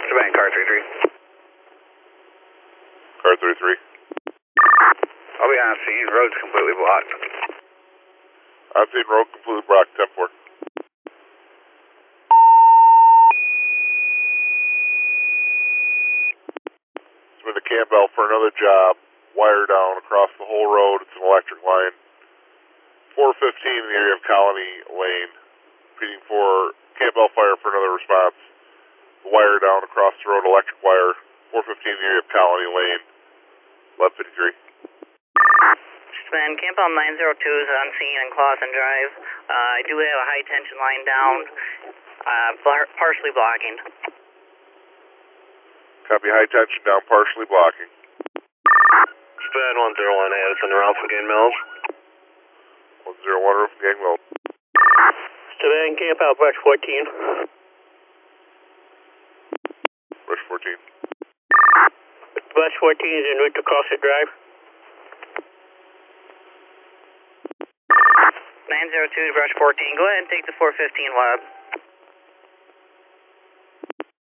Bank, car 33. Car 33. I'll be on scene, road's completely blocked. On scene, road completely blocked, 10-4. Submit to Campbell for another job. Wire down across the whole road. It's an electric line. 415 in the area of Colony Lane. Repeating for Campbell Fire for another response. The wire down across the road, electric wire. 415 in the area of Colony Lane. 1153. Man, Campbell 902 is on scene in Clawson Drive. I do have a high tension line down, partially blocking. Copy, high tension down, partially blocking. Span 101 Addison, Ralph Gang Mills. 101 Ralph Gang Mills. Span, Camp out, Brush 14. Brush 14. Brush 14 is en route to Crossett Drive. 902 to Brush 14. Go ahead and take the 415 web.